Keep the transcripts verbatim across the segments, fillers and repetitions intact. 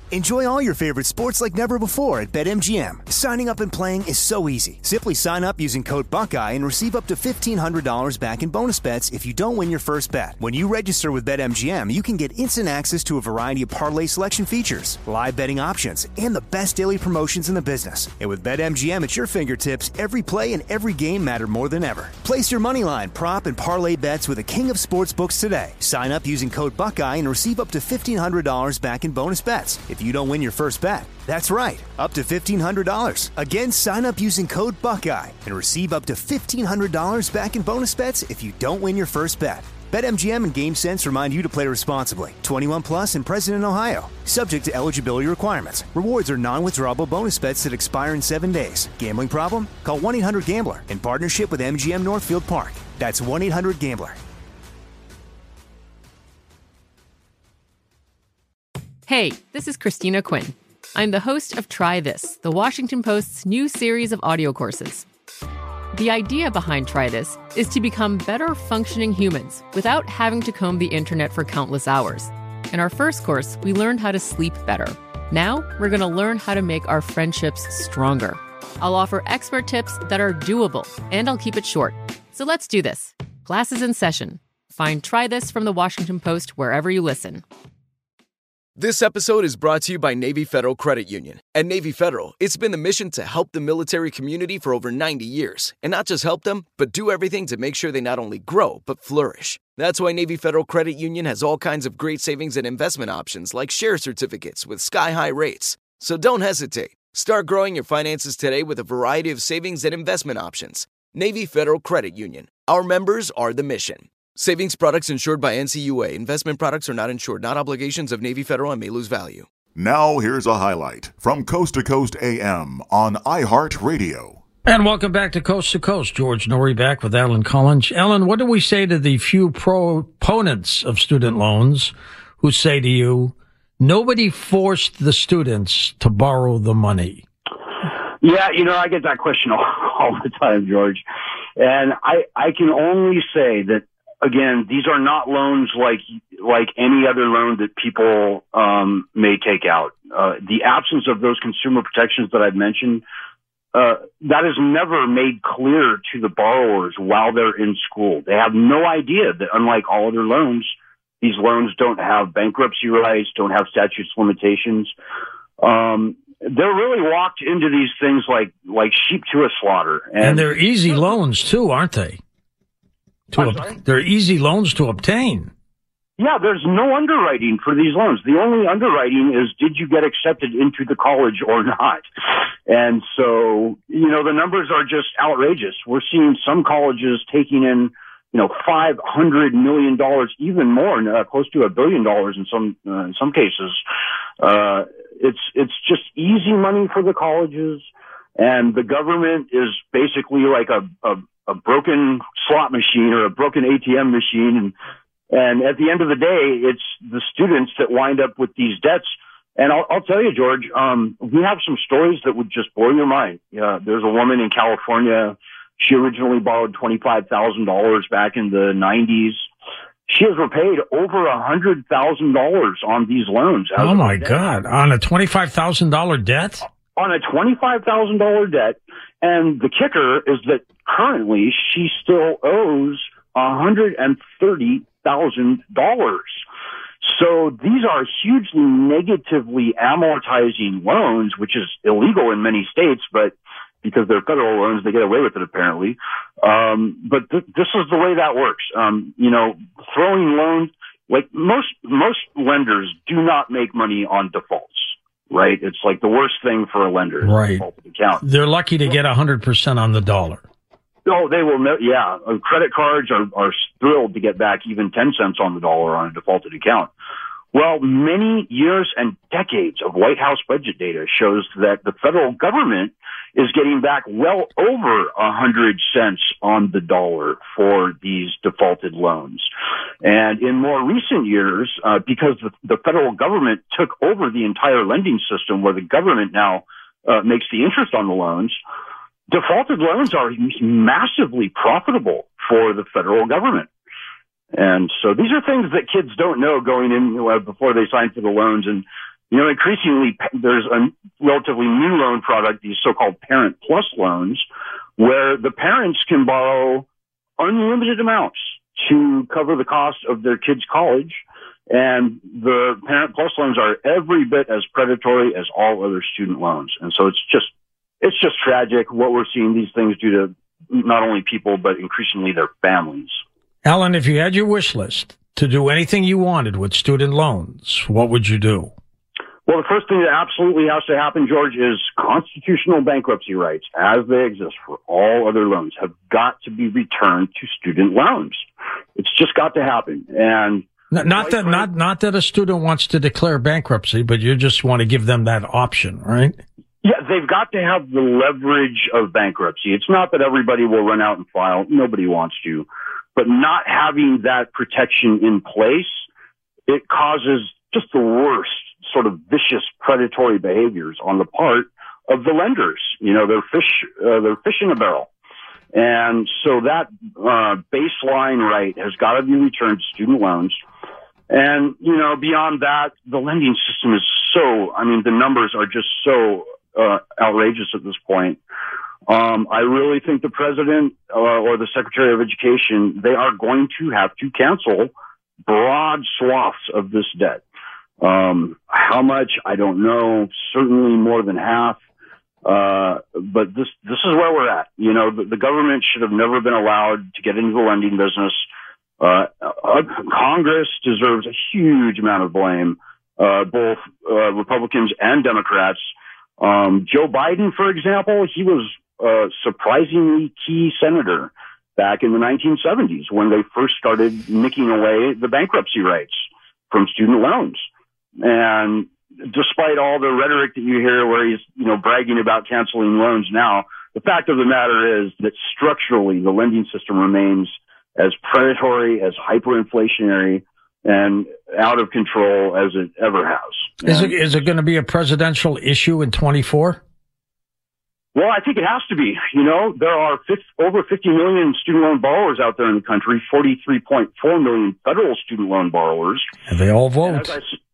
Enjoy all your favorite sports like never before at BetMGM. Signing up and playing is so easy. Simply sign up using code Buckeye and receive up to fifteen hundred dollars back in bonus bets if you don't win your first bet. When you register with BetMGM, you can get instant access to a variety of parlay selection features, live betting options, and the best daily promotions in the business. And with BetMGM at your fingertips, every play and every game matter more than ever. Place your moneyline, prop, and parlay bets with the king of sportsbooks today. Sign up using code Buckeye and receive up to fifteen hundred dollars back in bonus bets if you don't win your first bet. That's right, up to fifteen hundred dollars. Again, sign up using code Buckeye and receive up to fifteen hundred dollars back in bonus bets if you don't win your first bet. BetMGM and GameSense remind you to play responsibly. twenty-one plus and present in Ohio. Subject to eligibility requirements. Rewards are non-withdrawable bonus bets that expire in seven days. Gambling problem? Call one eight hundred gambler in partnership with M G M Northfield Park. That's one eight hundred gambler. Hey, this is Christina Quinn. I'm the host of Try This, the Washington Post's new series of audio courses. The idea behind Try This is to become better functioning humans without having to comb the internet for countless hours. In our first course, we learned how to sleep better. Now, we're going to learn how to make our friendships stronger. I'll offer expert tips that are doable, and I'll keep it short. So let's do this. Class is in session. Find Try This from the Washington Post wherever you listen. This episode is brought to you by Navy Federal Credit Union. At Navy Federal, it's been the mission to help the military community for over ninety years. And not just help them, but do everything to make sure they not only grow, but flourish. That's why Navy Federal Credit Union has all kinds of great savings and investment options like share certificates with sky-high rates. So don't hesitate. Start growing your finances today with a variety of savings and investment options. Navy Federal Credit Union. Our members are the mission. Savings products insured by N C U A. Investment products are not insured, not obligations of Navy Federal and may lose value. Now here's a highlight from Coast to Coast A M on iHeartRadio. And welcome back to Coast to Coast. George Norrie back with Alan Collins. Alan, what do we say to the few proponents of student loans who say to you, nobody forced the students to borrow the money? Yeah, you know, I get that question all, all the time, George. And I, I can only say that, again, these are not loans like like any other loan that people um, may take out. Uh, the absence of those consumer protections that I've mentioned, uh, that is never made clear to the borrowers while they're in school. They have no idea that, unlike all other loans, these loans don't have bankruptcy rights, don't have statutes of limitations. Um, they're really walked into these things like like sheep to a slaughter. And, and they're easy loans, too, aren't they? To ob- they're easy loans to obtain. Yeah, there's no underwriting for these loans. The only underwriting is, did you get accepted into the college or not? And so, you know, the numbers are just outrageous. We're seeing some colleges taking in, you know, five hundred million dollars, even more, uh, close to a billion dollars in some uh, in some cases. Uh, it's it's just easy money for the colleges, and the government is basically like a, a a broken slot machine or a broken A T M machine. And, and at the end of the day, it's the students that wind up with these debts. And I'll, I'll tell you, George, um, we have some stories that would just blow your mind. Uh, there's a woman in California. She originally borrowed twenty-five thousand dollars back in the nineties. She has repaid over one hundred thousand dollars on these loans. Oh, my God. On a twenty-five thousand dollars debt? On a twenty-five thousand dollars debt. And the kicker is that currently she still owes one hundred thirty thousand dollars. So these are hugely negatively amortizing loans, which is illegal in many states, but because they're federal loans, they get away with it apparently. Um, but th- this is the way that works. Um, you know, throwing loans, like most, most lenders do not make money on defaults. Right? It's like the worst thing for a lender. Right. Account. They're lucky to get one hundred percent on the dollar. Oh, they will. No, yeah. Uh, credit cards are, are thrilled to get back even ten cents on the dollar on a defaulted account. Well, many years and decades of White House budget data shows that the federal government is getting back well over a hundred cents on the dollar for these defaulted loans. And in more recent years, uh, because the, the federal government took over the entire lending system where the government now uh, makes the interest on the loans, defaulted loans are massively profitable for the federal government. And so these are things that kids don't know going in uh, before they sign for the loans. And you know, increasingly there's a relatively new loan product, these so-called Parent Plus loans, where the parents can borrow unlimited amounts to cover the cost of their kids' college. And the Parent Plus loans are every bit as predatory as all other student loans. And so it's just, it's just tragic what we're seeing these things do to not only people, but increasingly their families. Alan, if you had your wish list to do anything you wanted with student loans, what would you do? Well, the first thing that absolutely has to happen, George, is constitutional bankruptcy rights, as they exist for all other loans, have got to be returned to student loans. It's just got to happen. And not, not that, not, not that a student wants to declare bankruptcy, but you just want to give them that option, right? Yeah, they've got to have the leverage of bankruptcy. It's not that everybody will run out and file. Nobody wants to. But not having that protection in place, it causes just the worst sort of vicious predatory behaviors on the part of the lenders. You know, they're fish, uh, they're fish in a barrel. And so that uh, baseline right has got to be returned to student loans. And, you know, beyond that, the lending system is so, I mean, the numbers are just so uh, outrageous at this point. Um, I really think the president uh, or the secretary of education, they are going to have to cancel broad swaths of this debt. Um, how much? I don't know. Certainly more than half. Uh, but this, this is where we're at. You know, the, the government should have never been allowed to get into the lending business. Uh, uh, Congress deserves a huge amount of blame, uh, both, uh, Republicans and Democrats. Um, Joe Biden, for example, he was a surprisingly key senator back in the nineteen seventies when they first started nicking away the bankruptcy rights from student loans. And despite all the rhetoric that you hear where he's, you know, bragging about canceling loans now, the fact of the matter is that structurally the lending system remains as predatory, as hyperinflationary, and out of control as it ever has. Is it, is it going to be a presidential issue in twenty-four? Well, I think it has to be. You know, there are fifty, over fifty million student loan borrowers out there in the country, forty-three point four million federal student loan borrowers. And they all vote.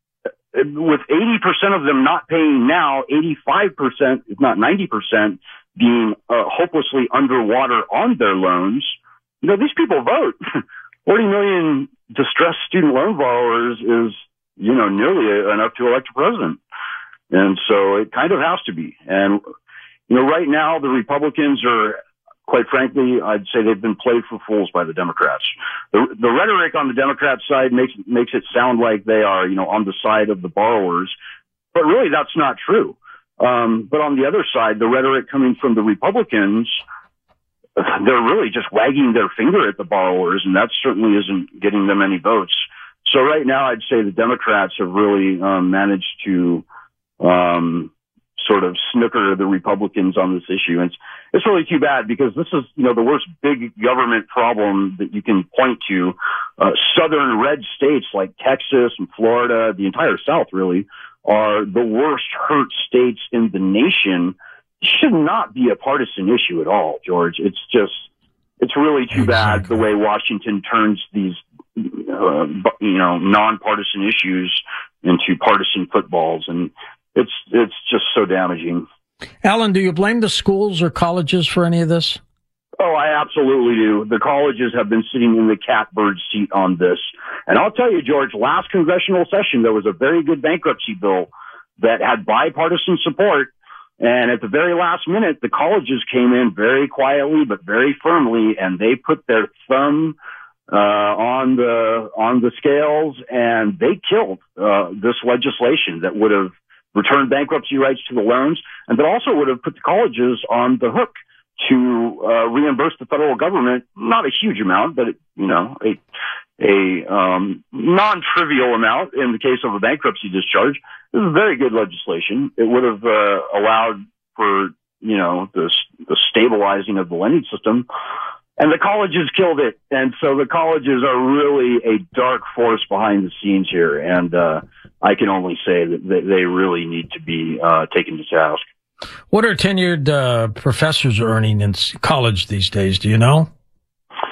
With eighty percent of them not paying now, eighty-five percent, if not ninety percent, being uh, hopelessly underwater on their loans, you know, these people vote. forty million distressed student loan borrowers is, you know, nearly enough to elect a president. And so it kind of has to be. And, you know, right now the Republicans are, quite frankly, I'd say they've been played for fools by the Democrats. The, the rhetoric on the Democrat side makes makes it sound like they are, you know, on the side of the borrowers, but really that's not true. Um, but on the other side, the rhetoric coming from the Republicans, they're really just wagging their finger at the borrowers, and that certainly isn't getting them any votes. So right now, I'd say the Democrats have really um, managed to um, sort of snooker the Republicans on this issue. And it's, it's really too bad because this is, you know, the worst big government problem that you can point to. Uh, southern red states like Texas and Florida, the entire South really, are the worst hurt states in the nation. It should not be a partisan issue at all, George. It's just, it's really too bad the way Washington turns these, uh, you know, nonpartisan issues into partisan footballs. And It's it's just so damaging. Alan, do you blame the schools or colleges for any of this? Oh, I absolutely do. The colleges have been sitting in the catbird seat on this. And I'll tell you, George, last congressional session, there was a very good bankruptcy bill that had bipartisan support. And at the very last minute, the colleges came in very quietly but very firmly, and they put their thumb uh, on the on the scales, and they killed uh, this legislation that would have returned bankruptcy rights to the loans, and that also would have put the colleges on the hook to uh, reimburse the federal government, not a huge amount, but, you know, a, a um, non-trivial amount in the case of a bankruptcy discharge. This is very good legislation. It would have uh, allowed for, you know, the, the stabilizing of the lending system. And the colleges killed it. And so the colleges are really a dark force behind the scenes here. And uh, I can only say that they really need to be uh, taken to task. What are tenured uh, professors earning in college these days? Do you know?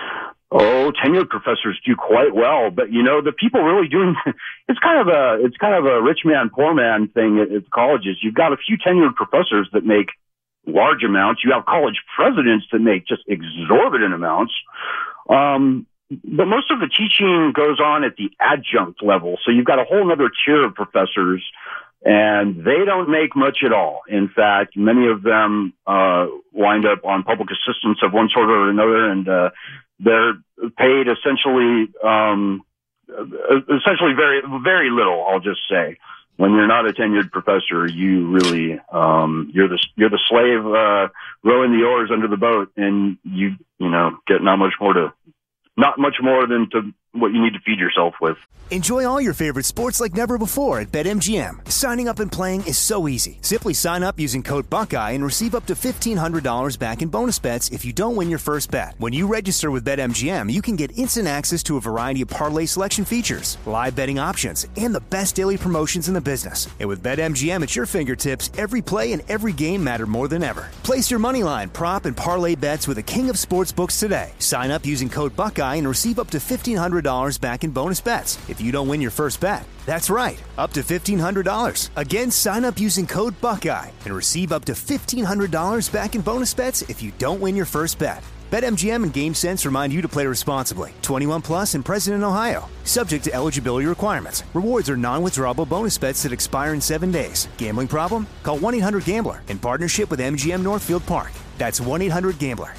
Oh, tenured professors do quite well, but you know, the people really doing, it's kind of a, it's kind of a rich man, poor man thing at, at colleges. You've got a few tenured professors that make large amounts. You have college presidents that make just exorbitant amounts. Um, but most of the teaching goes on at the adjunct level. So you've got a whole other tier of professors, and they don't make much at all. In fact, many of them, uh, wind up on public assistance of one sort or another, and, uh, they're paid essentially, um, essentially very, very little, I'll just say. When you're not a tenured professor, you really, um, you're the, you're the slave, uh, rowing the oars under the boat, and you, you know, get not much more to, not much more than to what you need to feed yourself with. Enjoy all your favorite sports like never before at BetMGM. Signing up and playing is so easy. Simply sign up using code Buckeye and receive up to fifteen hundred dollars back in bonus bets if you don't win your first bet. When you register with BetMGM, you can get instant access to a variety of parlay selection features, live betting options, and the best daily promotions in the business. And with BetMGM at your fingertips, every play and every game matter more than ever. Place your moneyline, prop, and parlay bets with the king of sportsbooks today. Sign up using code Buckeye and receive up to fifteen hundred dollars back in bonus bets if you don't win your first bet. That's right, up to fifteen hundred dollars. Again, sign up using code Buckeye and receive up to fifteen hundred dollars back in bonus bets if you don't win your first bet. BetMGM and GameSense remind you to play responsibly. twenty-one plus and present in Ohio. Subject to eligibility requirements. Rewards are non-withdrawable bonus bets that expire in seven days. Gambling problem? Call one eight hundred gambler in partnership with M G M Northfield Park. That's one eight hundred gambler.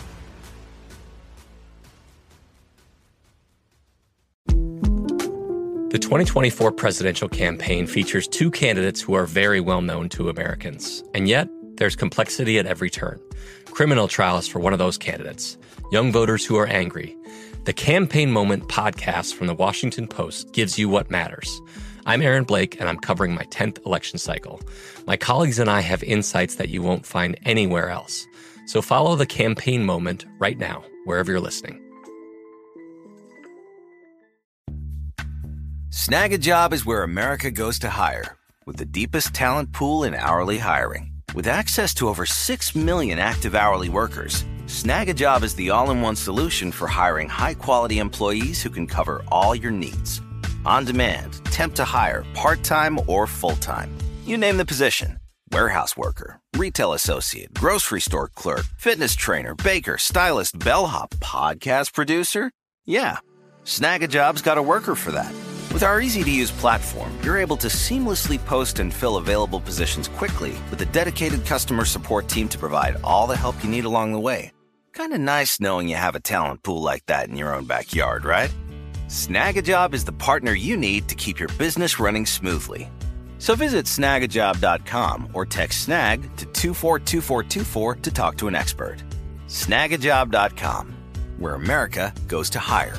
The twenty twenty-four presidential campaign features two candidates who are very well known to Americans. And yet, there's complexity at every turn. Criminal trials for one of those candidates. Young voters who are angry. The Campaign Moment podcast from the Washington Post gives you what matters. I'm Aaron Blake, and I'm covering my tenth election cycle. My colleagues and I have insights that you won't find anywhere else. So follow The Campaign Moment right now, wherever you're listening. Snag a Job is where America goes to hire, with the deepest talent pool in hourly hiring. With access to over six million active hourly workers, Snag a Job is the all-in-one solution for hiring high-quality employees who can cover all your needs. On demand, temp to hire, part-time or full-time. You name the position. Warehouse worker, retail associate, grocery store clerk, fitness trainer, baker, stylist, bellhop, podcast producer. Yeah, Snag a Job's got a worker for that. With our easy-to-use platform, you're able to seamlessly post and fill available positions quickly with a dedicated customer support team to provide all the help you need along the way. Kind of nice knowing you have a talent pool like that in your own backyard, right? Snag a Job is the partner you need to keep your business running smoothly. So visit snag a job dot com or text SNAG to two four two four two four to talk to an expert. snag a job dot com, where America goes to hire.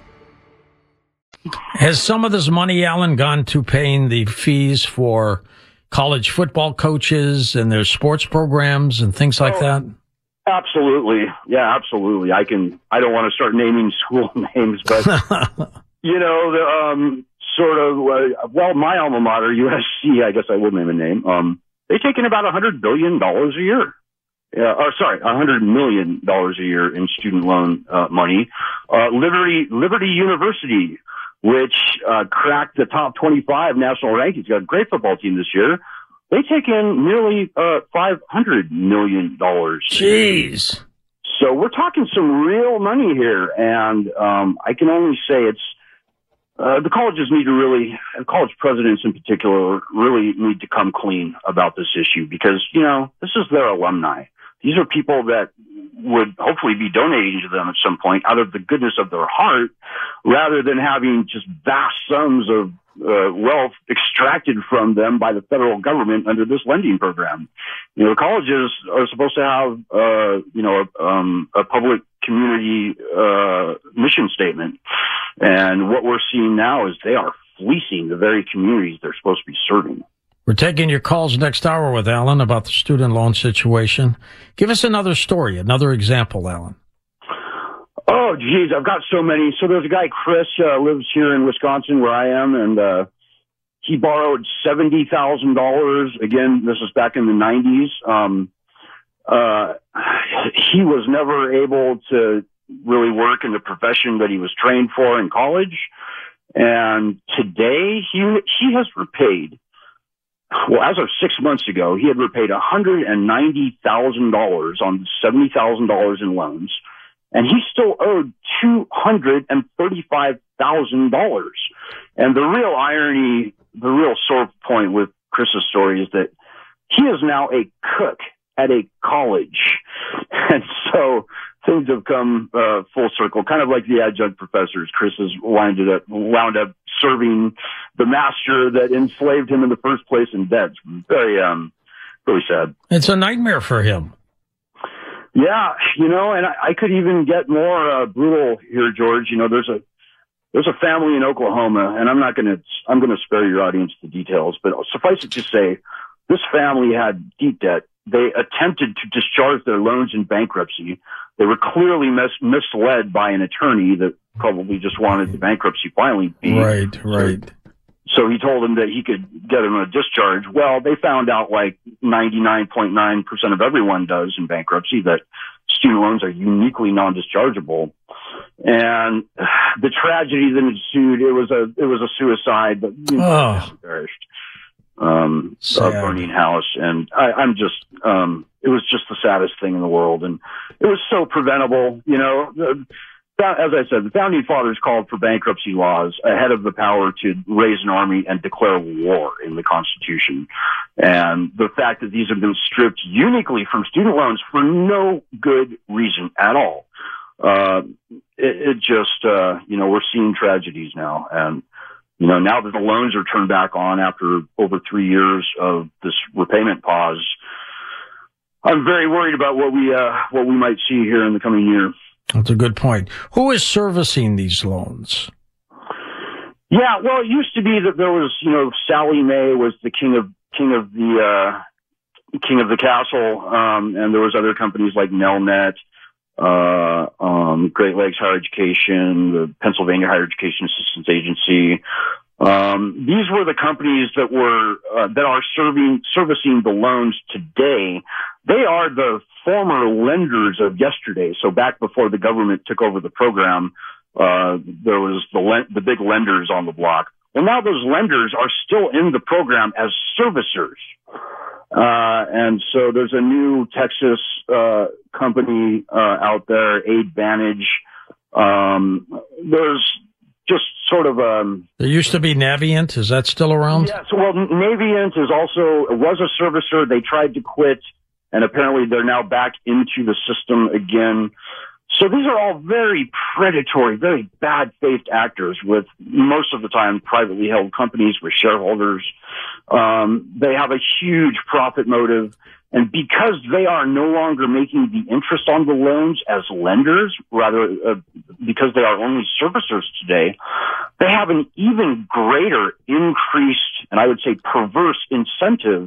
Has some of this money, Alan, gone to paying the fees for college football coaches and their sports programs and things like oh, that? Absolutely. Yeah, absolutely. I can, I don't want to start naming school names, but, you know, the, um, sort of, uh, well, my alma mater, U S C, I guess I would name a name, um, they take in about a hundred billion dollars a year. Yeah, or sorry, a hundred million dollars a year in student loan, uh, money. Uh, Liberty, Liberty University, which uh, cracked the top twenty-five national rankings, got a great football team this year. They take in nearly uh, five hundred million dollars. Jeez. So we're talking some real money here, and um, I can only say it's uh, the colleges need to really, college presidents in particular, really need to come clean about this issue because, you know, this is their alumni. These are people that would hopefully be donating to them at some point out of the goodness of their heart, rather than having just vast sums of uh, wealth extracted from them by the federal government under this lending program. You know, colleges are supposed to have, uh, you know, a, um, a public community uh, mission statement. And what we're seeing now is they are fleecing the very communities they're supposed to be serving. We're taking your calls next hour with Alan about the student loan situation. Give us another story, another example, Alan. Oh, geez, I've got so many. So there's a guy, Chris, uh, lives here in Wisconsin where I am, and uh, he borrowed seventy thousand dollars. Again, this was back in the nineties. Um, uh, he was never able to really work in the profession that he was trained for in college. And today he he has repaid, well, as of six months ago, he had repaid one hundred ninety thousand dollars on seventy thousand dollars in loans, and he still owed two hundred thirty-five thousand dollars. And the real irony, the real sore point with Chris's story is that he is now a cook at a college. And so things have come uh, full circle, kind of like the adjunct professors. Chris has wound up, wound up serving the master that enslaved him in the first place in debt. Very, um, really sad. It's a nightmare for him. Yeah, you know, and I, I could even get more uh, brutal here, George. You know, there's a there's a family in Oklahoma, and I'm not going to I'm going to spare your audience the details, but suffice it to say, this family had deep debt. They attempted to discharge their loans in bankruptcy. They were clearly mis- misled by an attorney that probably just wanted the bankruptcy filing fee. Right, right. So, so he told them that he could get them a discharge. Well, they found out, like ninety-nine point nine percent of everyone does in bankruptcy, that student loans are uniquely non-dischargeable. And the tragedy that ensued, it was a it was a suicide, but you know, oh. perished. Um, a burning house, and I, I'm just, um, it was just the saddest thing in the world, and it was so preventable. You know, the, as I said, the founding fathers called for bankruptcy laws ahead of the power to raise an army and declare war in the Constitution. And the fact that these have been stripped uniquely from student loans for no good reason at all, uh, it, it just, uh, you know, we're seeing tragedies now, and you know, now that the loans are turned back on after over three years of this repayment pause, I'm very worried about what we uh, what we might see here in the coming year. That's a good point. Who is servicing these loans? Yeah, well, it used to be that there was, you know, Sally Mae was the king of king of the uh, king of the castle, um, and there was other companies like Nelnet, uh, um, Great Lakes Higher Education, the Pennsylvania Higher Education Assistance Agency. Um, these were the companies that were, uh, that are serving, servicing the loans today. They are the former lenders of yesterday. So back before the government took over the program, uh, there was the, le- the big lenders on the block. Well, now those lenders are still in the program as servicers. Uh, and so there's a new Texas, uh, company, uh, out there, AidVantage. Um, there's just sort of, um, there used to be Navient. Is that still around? Yeah. So, well, Navient is also, was a servicer. They tried to quit, and apparently they're now back into the system again. So these are all very predatory, very bad-faith actors with most of the time privately held companies with shareholders. Um, they have a huge profit motive. And because they are no longer making the interest on the loans as lenders, rather uh, because they are only servicers today, they have an even greater increased, and I would say perverse incentive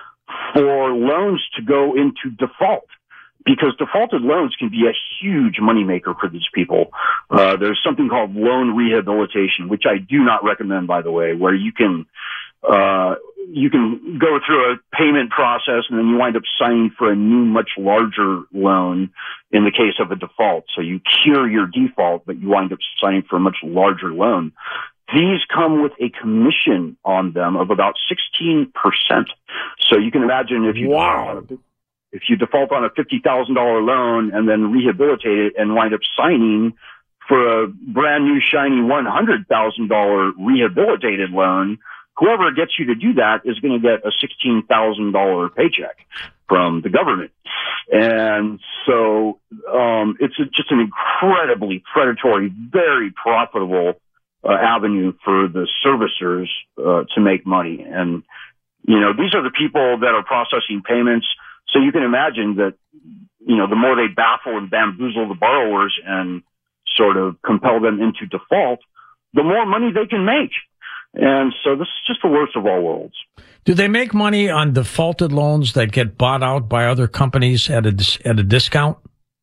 for loans to go into default. Because defaulted loans can be a huge moneymaker for these people. Uh, there's something called loan rehabilitation, which I do not recommend, by the way, where you can, uh, you can go through a payment process and then you wind up signing for a new, much larger loan in the case of a default. So you cure your default, but you wind up signing for a much larger loan. These come with a commission on them of about sixteen percent. So you can imagine if you, wow. if you default on a fifty thousand dollars loan and then rehabilitate it and wind up signing for a brand new shiny one hundred thousand dollars rehabilitated loan, whoever gets you to do that is going to get a sixteen thousand dollars paycheck from the government. And so, um, it's a, just an incredibly predatory, very profitable uh, avenue for the servicers, uh, to make money. And, you know, these are the people that are processing payments. So you can imagine that, you know, the more they baffle and bamboozle the borrowers and sort of compel them into default, the more money they can make. And so this is just the worst of all worlds. Do they make money on defaulted loans that get bought out by other companies at a, at a discount?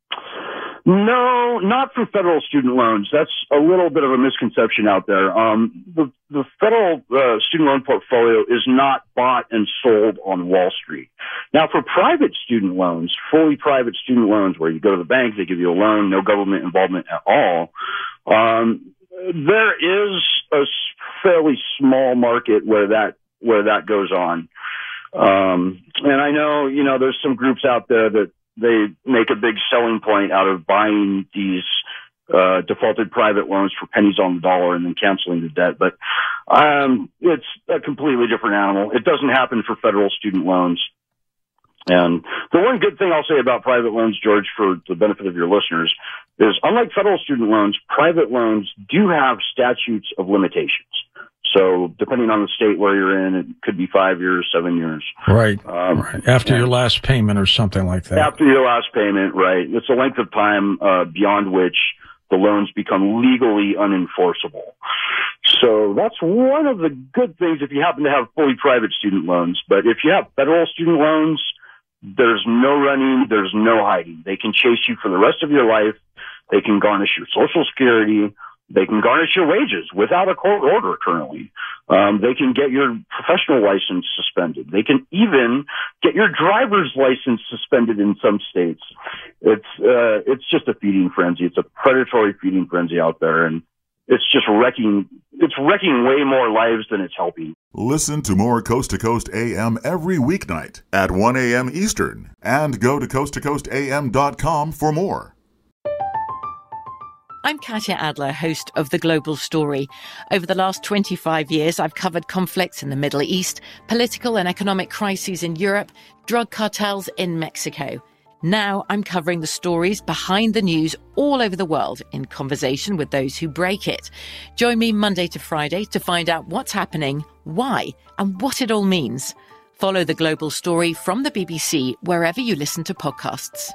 No, not for federal student loans. That's a little bit of a misconception out there. Um, the, the federal uh, student loan portfolio is not bought and sold on Wall Street. Now, for private student loans, fully private student loans, where you go to the bank, they give you a loan, no government involvement at all, um, there is a fairly small market where that where that goes on. Um, and I know, you know, there's some groups out there that they make a big selling point out of buying these uh, defaulted private loans for pennies on the dollar and then canceling the debt. But um, it's a completely different animal. It doesn't happen for federal student loans. And the one good thing I'll say about private loans, George, for the benefit of your listeners, is unlike federal student loans, private loans do have statutes of limitations. So depending on the state where you're in, it could be five years, seven years. Right. Um, right. After your last payment or something like that. After your last payment, right. It's a length of time uh, beyond which the loans become legally unenforceable. So that's one of the good things if you happen to have fully private student loans. But if you have federal student loans, there's no running, there's no hiding. They can chase you for the rest of your life. They can garnish your Social Security. They can garnish your wages without a court order currently. Um, they can get your professional license suspended. They can even get your driver's license suspended in some states. It's uh, it's just a feeding frenzy. It's a predatory feeding frenzy out there, and it's just wrecking. It's wrecking way more lives than it's helping. Listen to more Coast to Coast A M every weeknight at one a.m. Eastern, and go to coast to coast a m dot com for more. I'm Katya Adler, host of The Global Story. Over the last twenty-five years, I've covered conflicts in the Middle East, political and economic crises in Europe, drug cartels in Mexico. Now I'm covering the stories behind the news all over the world in conversation with those who break it. Join me Monday to Friday to find out what's happening, why, and what it all means. Follow The Global Story from the B B C wherever you listen to podcasts.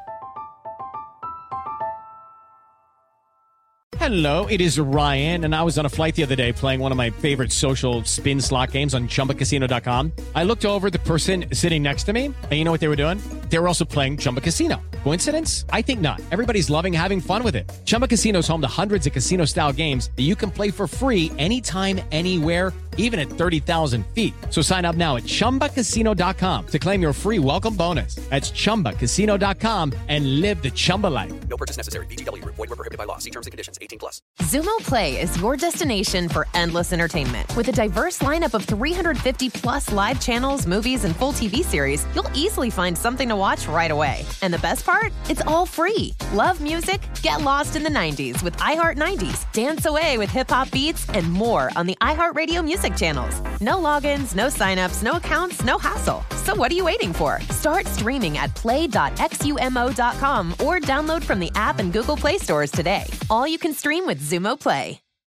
Hello, it is Ryan, and I was on a flight the other day playing one of my favorite social spin slot games on Chumba Casino dot com. I looked over at the person sitting next to me, and you know what they were doing? They were also playing Chumba Casino. Coincidence? I think not. Everybody's loving having fun with it. Chumba Casino is home to hundreds of casino-style games that you can play for free anytime, anywhere, even at thirty thousand feet. So sign up now at Chumba Casino dot com to claim your free welcome bonus. That's Chumba Casino dot com and live the Chumba life. No purchase necessary. V G W. Void where prohibited by law. See terms and conditions. eighteen plus. Xumo Play is your destination for endless entertainment. With a diverse lineup of three hundred fifty plus live channels, movies, and full T V series, you'll easily find something to watch right away. And the best part? It's all free. Love music? Get lost in the nineties with iHeart nineties. Dance away with hip-hop beats and more on the iHeartRadio music channels. No logins, no signups, no accounts, no hassle. So what are you waiting for? Start streaming at play dot xumo dot com or download from the app and Google Play stores today. All you can stream with Xumo Play.